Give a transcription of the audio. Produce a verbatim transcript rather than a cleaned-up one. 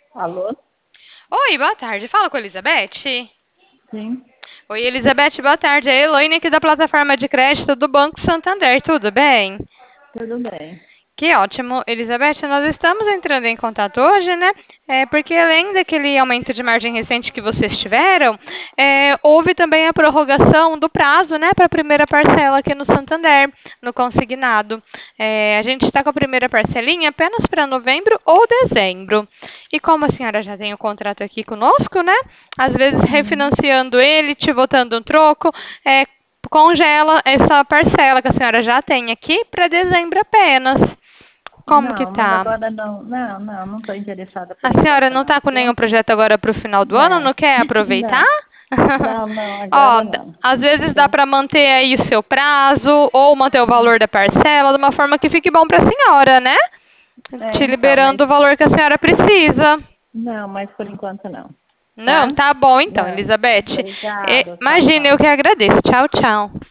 Alô? Oi, boa tarde. Fala com a Elizabeth. Sim, Oi, Elizabeth, boa tarde. É a Elaine aqui da plataforma de crédito do Banco Santander. Tudo bem? tudo bem. Que ótimo. Elizabeth, nós estamos entrando em contato hoje, né? É, porque além daquele aumento de margem recente que vocês tiveram, é, houve também a prorrogação do prazo, né, para a primeira parcela aqui no Santander, no consignado. É, a gente está com a primeira parcelinha apenas para novembro ou dezembro. E como a senhora já tem o contrato aqui conosco, né? Às vezes Uhum. refinanciando ele, te voltando um troco, é, congela essa parcela que a senhora já tem aqui para dezembro apenas. Como que Não, mas tá? agora não. Não, não, não estou interessada A por senhora enquanto, não está não, com nenhum viu? projeto agora para o final do ano? Não, Não quer aproveitar? não, não, não, Ó, agora d- não. às vezes dá Viu? para manter aí o seu prazo ou manter o valor da parcela de uma forma que fique bom para a senhora, né? É, Te então, mas liberando o valor que a senhora precisa. não, mas por enquanto não. Não, Tá? tá bom então, Não. Elizabeth. E- Obrigado, tchau, Imagina, eu tchau. que agradeço. Tchau, tchau.